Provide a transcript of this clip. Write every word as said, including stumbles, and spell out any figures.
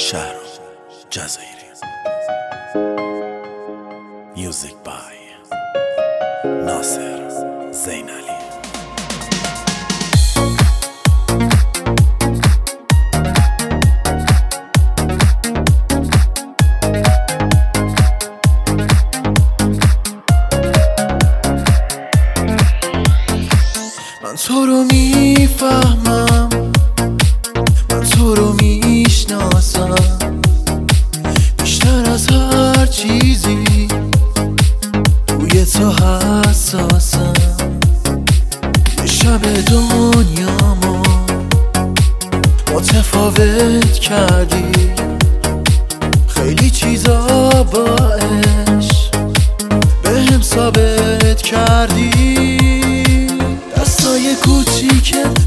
شهر جزایری. میوزیک بای ناصر زینالی. من تو رو میفهمم، من تو رو میشناسم بیشتر از هر چیزی، توی تو حساسم. یه شب دنیامو متفاوت کردی، خیلی چیزا با عشق بهم ثابت کردی. دستای کوچیکت